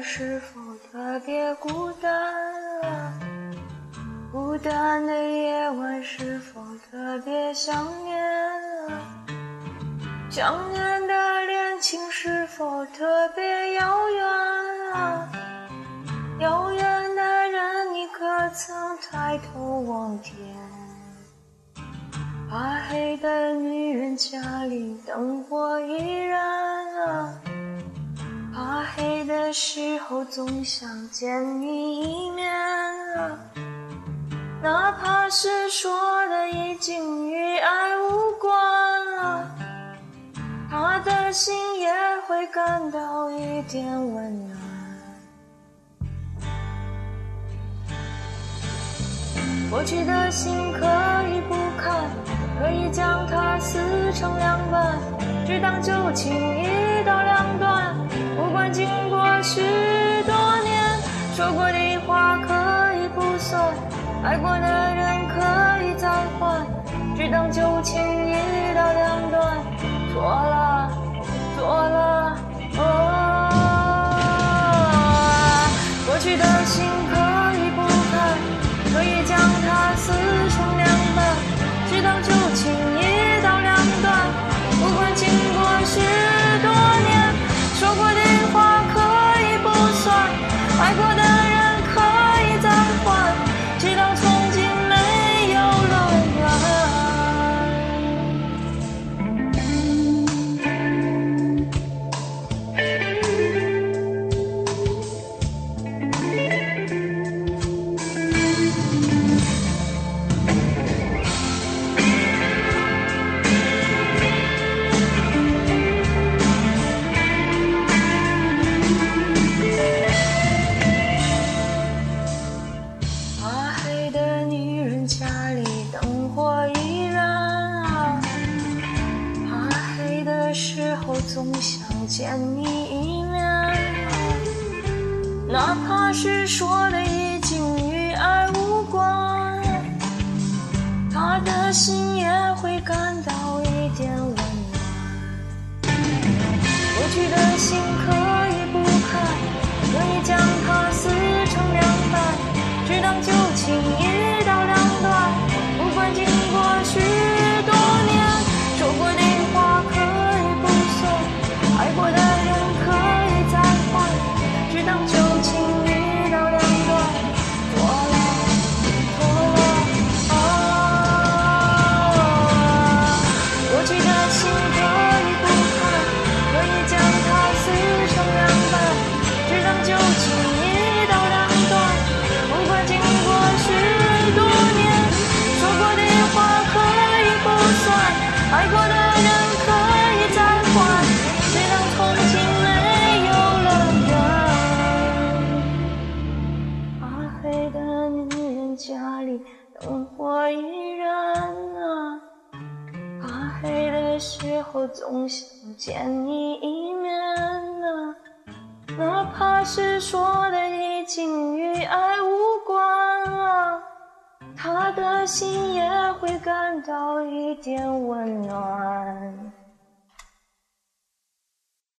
是否特别孤单啊？孤单的夜晚是否特别想念啊？想念的恋情是否特别遥远啊？遥远的人，你可曾抬头望天？怕黑的女人家里灯火依然啊，怕黑的时候总想见你一面啊，哪怕是说的已经与爱无关啊，他的心也会感到一点温暖。过去的心可以不看，可以将它撕成两半，只当旧情一刀两断。不管经过许多年，说过的话可以不算，爱过的人可以暂缓，只当旧情一刀两断。错了，错了，过去的心可以不看，可以将它撕成两半，只当旧情一刀两断。不管经过许多年，说过的话可以不算，爱过的人可以暂缓，直到从今没有了家里灯火依然啊，怕黑的时候总想见你一面啊，哪怕是说的已经与爱无关，他的心也会感到一点温暖。过去的心可以不看，可以将它撕成两半，只当旧情一刀两断。不管经过许多年，说过的话可以不算，爱过的人可以暂缓，只当旧情一刀两断。错了，错了过去的心可以不看，可以将它撕成两半，只当旧情一刀两断。不管经过许多年，说过的话可以不算，爱过的人可以暂缓，只当从今没有了缘。怕黑的女人家里灯火依然啊，怕黑的时候总想见你一面啊，哪怕是说的已经与爱无关啊，他的心也会感到一点温暖。